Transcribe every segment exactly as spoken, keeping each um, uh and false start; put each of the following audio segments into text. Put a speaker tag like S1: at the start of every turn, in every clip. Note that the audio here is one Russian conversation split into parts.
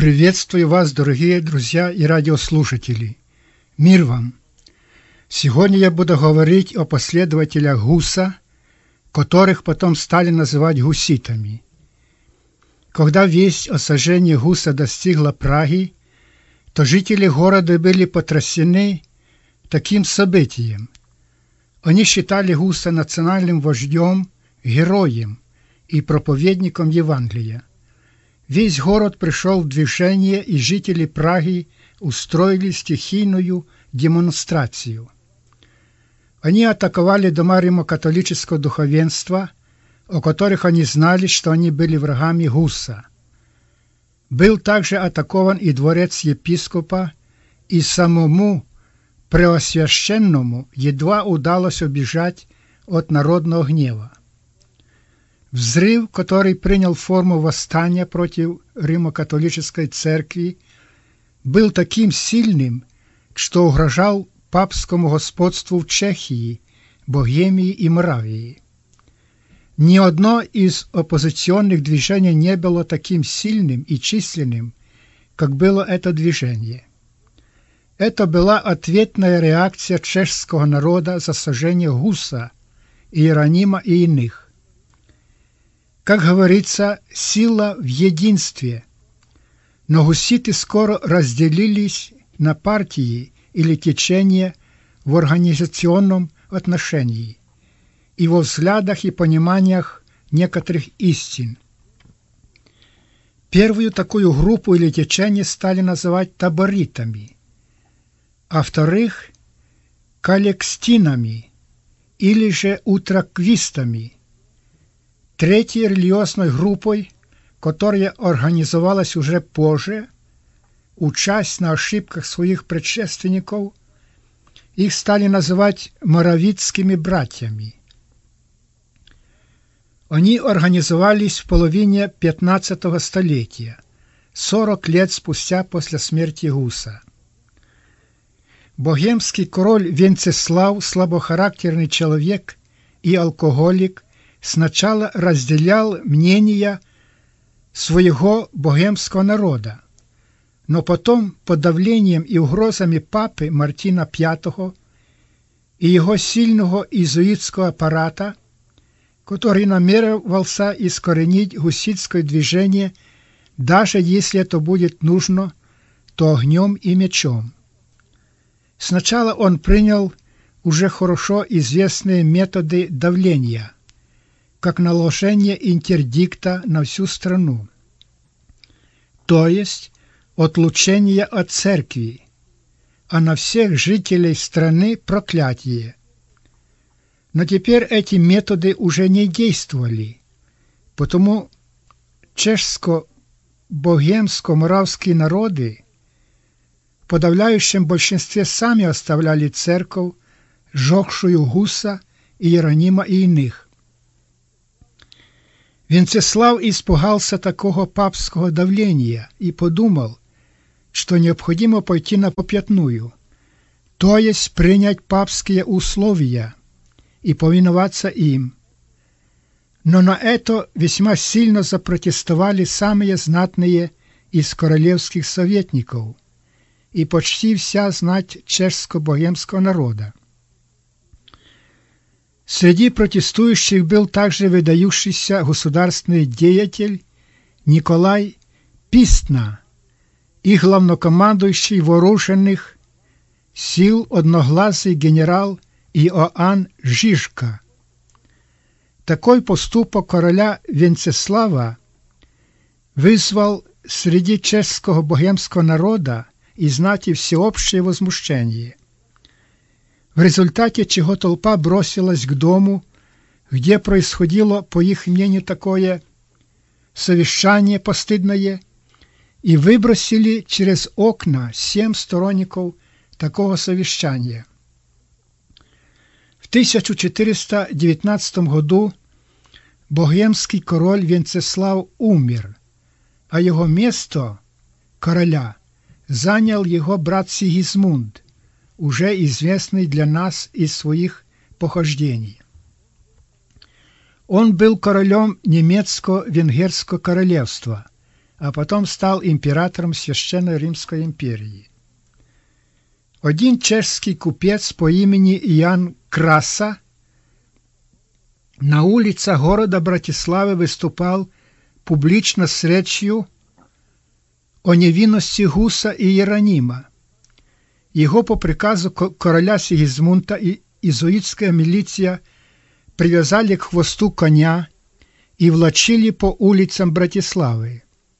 S1: Приветствую вас, дорогие друзья и радиослушатели. Мир вам! Сегодня я буду говорить о последователях Гуса, которых потом стали называть гуситами. Когда весть о сожжении Гуса достигла Праги, то жители города были потрясены таким событием. Они считали Гуса национальным вождем, героем и проповедником Евангелия. Весь город пришел в движение, и жители Праги устроили стихийную демонстрацию. Они атаковали дома римокатолического духовенства, о которых они знали, что они были врагами Гуса. Был также атакован и дворец епископа, и самому Преосвященному едва удалось убежать от народного гнева. Взрыв, который принял форму восстания против Римо-католической церкви, был таким сильным, что угрожал папскому господству в Чехии, Богемии и Моравии. Ни одно из оппозиционных движений не было таким сильным и численным, как было это движение. Это была ответная реакция чешского народа за сожжение Гуса, Иеронима и иных. Как говорится, сила в единстве. Но гуситы скоро разделились на партии или течения в организационном отношении и во взглядах и пониманиях некоторых истин. Первую такую группу или течение стали называть таборитами, а вторых – калекстинами или же утраквистами. Третьей религиозной группой, которая организовалась уже позже, учась на ошибках своих предшественников, их стали называть моравитскими братьями. Они организовались в половине пятнадцатого столетия, сорок лет спустя после смерти Гуса. Богемский король Венцеслав, слабохарактерный человек и алкоголик, сначала разделял мнения своего богемского народа, но потом под давлением и угрозами папы Мартина Пятого и его сильного иезуитского аппарата, который намеревался искоренить гуситское движение, даже если это будет нужно, то огнем и мечом. Сначала он принял уже хорошо известные методы давления, как наложение интердикта на всю страну, то есть отлучение от церкви, а на всех жителей страны проклятие. Но теперь эти методы уже не действовали, потому чешско-богемско-моравские народы в подавляющем большинстве сами оставляли церковь, сжегшую Гуса, Иеронима и иных. Венцеслав испугался такого папского давления и подумал, что необходимо пойти на попятную, то есть принять папские условия и повиноваться им. Но на это весьма сильно запротестовали самые знатные из королевских советников и почти вся знать чешско-богемского народа. Среди протестующих был также выдающийся государственный деятель Николай Пистна и главнокомандующий вооруженных сил одноглазый генерал Иоанн Жижка. Такой поступок короля Венцеслава вызвал среди чешского богемского народа и знати всеобщее возмущение, в результате чего толпа бросилась к дому, где происходило, по их мнению, такое совещание постыдное, и выбросили через окна семь сторонников такого совещания. В тысяча четыреста девятнадцатом году богемский король Венцеслав умер, а его место короля занял его брат Сигизмунд, уже известный для нас из своих похождений. Он был королем немецко-венгерского королевства, а потом стал императором Священной Римской империи. Один чешский купец по имени Ян Краса на улицах города Братиславы выступал публично с речью о невинности Гуса и Иеронима. Его по приказу короля Сигизмунда и иезуитская милиция привязали к хвосту коня и влачили по улицам Братиславы.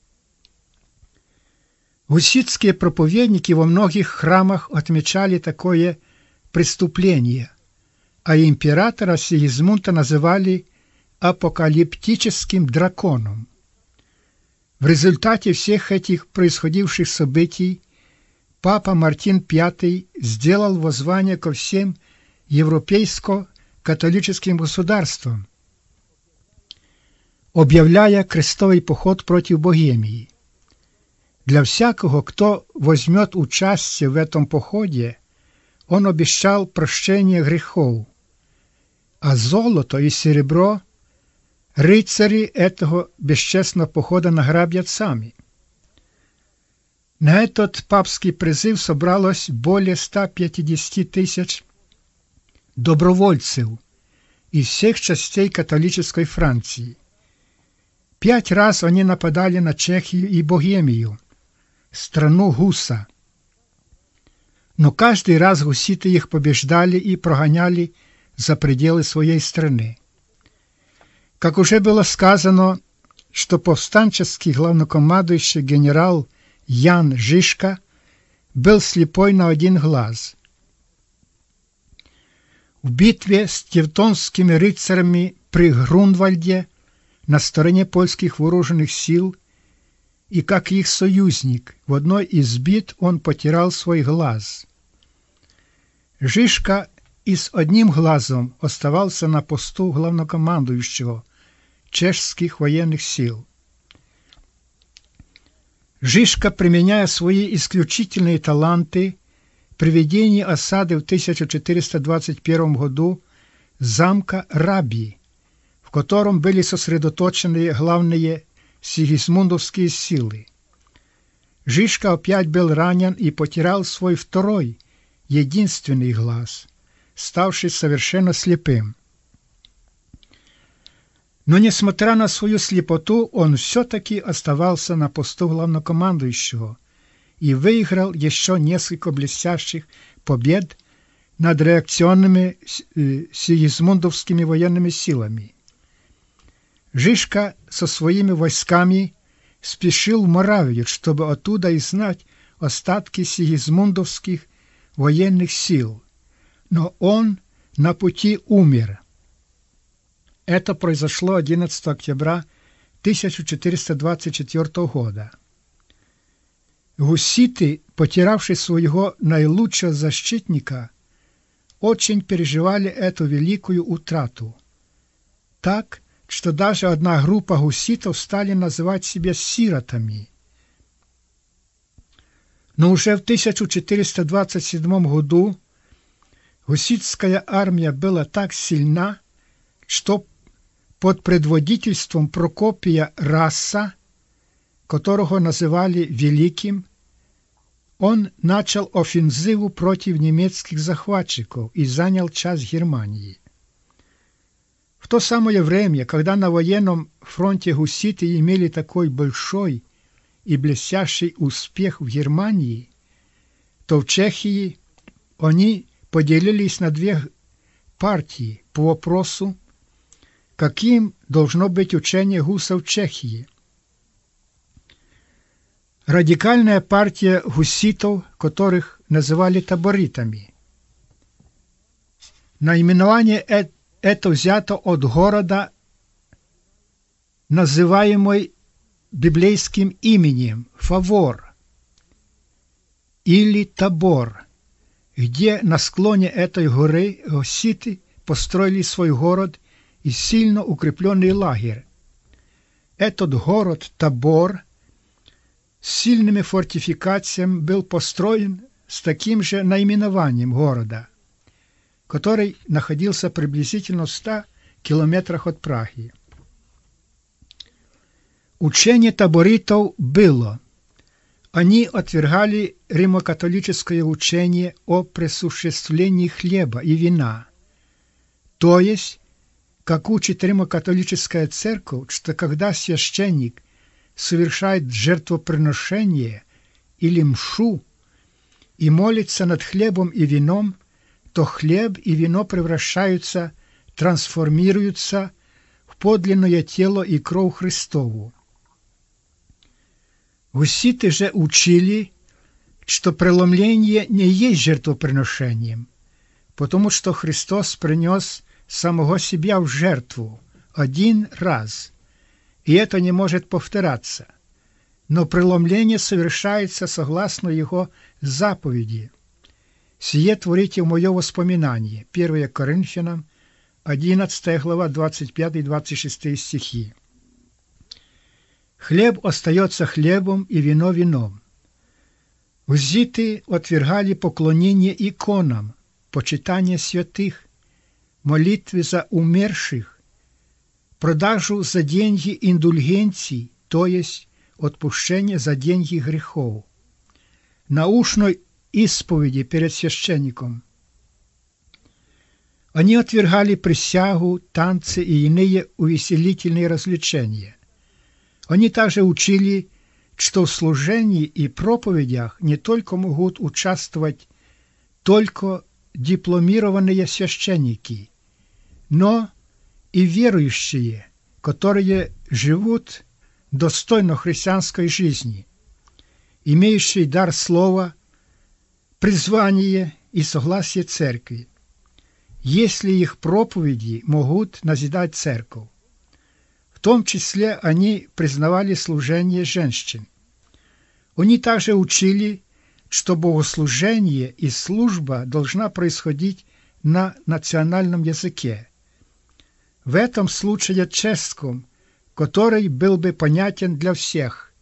S1: Гуситские проповедники во многих храмах отмечали такое преступление, а императора Сигизмунда называли апокалиптическим драконом. В результате всех этих происходивших событий папа Мартин Пятый сделал воззвание ко всем европейско-католическим государствам, объявляя крестовый поход против Богемии. Для всякого, кто возьмет участие в этом походе, он обещал прощение грехов, а золото и серебро рыцари этого бесчестного похода награбят сами. На этот папский призыв собралось более ста пятидесяти тысяч добровольцев из всех частей католической Франции. Пять раз они нападали на Чехию и Богемию, страну Гуса. Но каждый раз гуситы их побеждали и прогоняли за пределы своей страны. Как уже было сказано, что повстанческий главнокомандующий генерал Ян Жишка был слепой на один глаз. В битве с тевтонскими рыцарями при Грунвальде на стороне польских вооруженных сил и как их союзник в одной из битв он потерял свой глаз. Жишка и с одним глазом оставался на посту главнокомандующего чешских военных сил. Жишка, применяя свои исключительные таланты, при ведении осады в тысяча четыреста двадцать первом году замка Раби, в котором были сосредоточены главные сигизмундовские силы. Жишка опять был ранен и потерял свой второй, единственный глаз, ставший совершенно слепым. Но, несмотря на свою слепоту, он все-таки оставался на посту главнокомандующего и выиграл еще несколько блестящих побед над реакционными сигизмундовскими военными силами. Жишка со своими войсками спешил в Моравию, чтобы оттуда изгнать остатки сигизмундовских военных сил, но он на пути умер. Это произошло одиннадцатого октября тысяча четыреста двадцать четвёртого года. Гуситы, потерявшие своего наилучшего защитника, очень переживали эту великую утрату. Так, что даже одна группа гуситов стали называть себя сиротами. Но уже в тысяча четыреста двадцать седьмом году гуситская армия была так сильна, что под предводительством Прокопия Раса, которого называли Великим, он начал офензиву против немецких захватчиков и занял часть Германии. В то самое время, когда на военном фронте гуситы имели такой большой и блестящий успех в Германии, то в Чехии они поделились на две партии по вопросу, каким должно быть учение гусов в Чехии. Радикальная партия гуситов, которых называли таборитами. Наименование это взято от города, называемой библейским именем Фавор или Табор, где на склоне этой горы гуситы построили свой город и сильно укрепленный лагерь. Этот город Табор с сильными фортификациями был построен с таким же наименованием города, который находился приблизительно в ста километрах от Праги. Учение таборитов было. Они отвергали римокатолическое учение о присуществлении хлеба и вина. То есть, как учит римокатолическая церковь, что когда священник совершает жертвоприношение или мшу и молится над хлебом и вином, то хлеб и вино превращаются, трансформируются в подлинное тело и кровь Христову. Гуситы же учили, что преломление не есть жертвоприношением, потому что Христос принес самого себя в жертву один раз, и это не может повторяться. Но преломление совершается согласно Его заповеди. «Сие творите в мое воспоминание» первое Коринфянам, одиннадцатая глава, двадцать пятый двадцать шестой стихи. Хлеб остается хлебом и вино вином. Гуситы отвергали поклонение иконам, почитание святых, молитвы за умерших, продажу за деньги индульгенций, то есть отпущение за деньги грехов, наушной исповеди перед священником. Они отвергали присягу, танцы и иные увеселительные развлечения. Они также учили, что в служении и проповедях не только могут участвовать только дипломированные священники, но и верующие, которые живут достойно христианской жизни, имеющие дар слова, призвание и согласие церкви, если их проповеди могут назидать церковь. В том числе они признавали служение женщин. Они также учили, что богослужение и служба должна происходить на национальном языке. В этом случае чешском, который был бы понятен для всех,